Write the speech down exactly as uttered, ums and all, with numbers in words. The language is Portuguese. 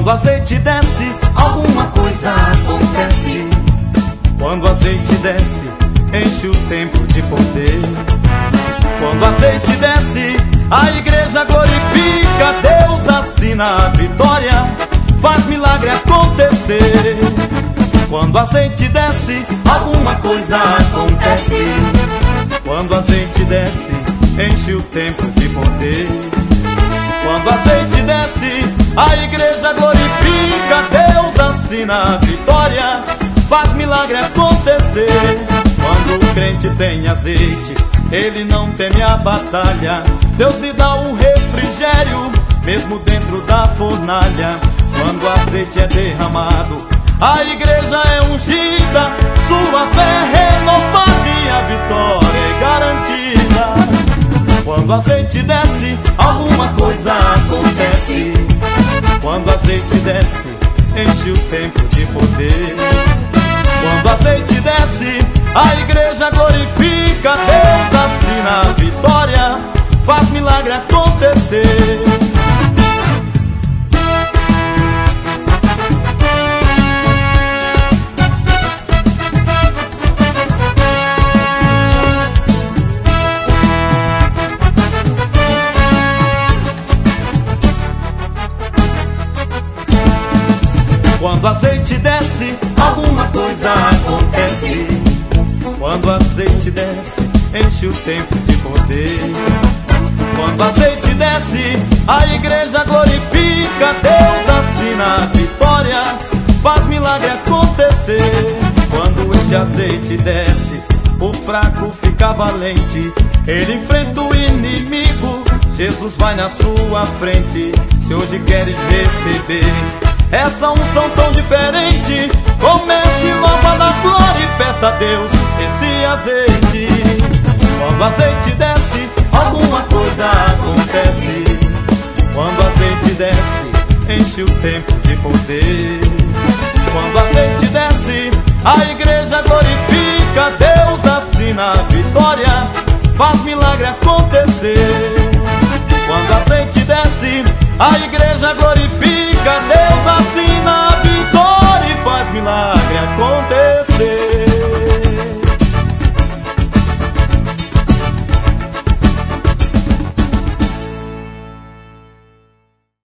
Quando o azeite desce, alguma coisa acontece. Quando o azeite desce, enche o templo de poder. Quando o azeite desce, a igreja glorifica Deus, assina a vitória, faz milagre acontecer. Quando o azeite desce, alguma coisa acontece. Quando o azeite desce, enche o templo de poder. Quando o azeite desce, a igreja glorifica Deus, assina a vitória, faz milagre acontecer. Quando o crente tem azeite, ele não teme a batalha. Deus lhe dá um refrigério, mesmo dentro da fornalha. Quando o azeite é derramado, a igreja é ungida, sua fé é renovada e a vitória é garantida. Quando o azeite desce, alguma coisa acontece. Quando o azeite desce, enche o templo de poder. Quando o azeite desce, a igreja glorifica Deus, assina a vitória, faz milagre acontecer. Quando o azeite desce, alguma coisa acontece. Quando o azeite desce, enche o templo de poder. Quando o azeite desce, a igreja glorifica Deus, assina a vitória, faz milagre acontecer. Quando esse azeite desce, o fraco fica valente, ele enfrenta o inimigo, Jesus vai na sua frente. Se hoje queres receber essa unção tão diferente, comece logo a dar glória e peça a Deus esse azeite. Quando o azeite desce, alguma coisa acontece. Quando o azeite desce, enche o templo de poder. Quando o azeite desce, a igreja glorifica Deus, assina a vitória, faz milagre acontecer. Quando o azeite desce, a igreja glorifica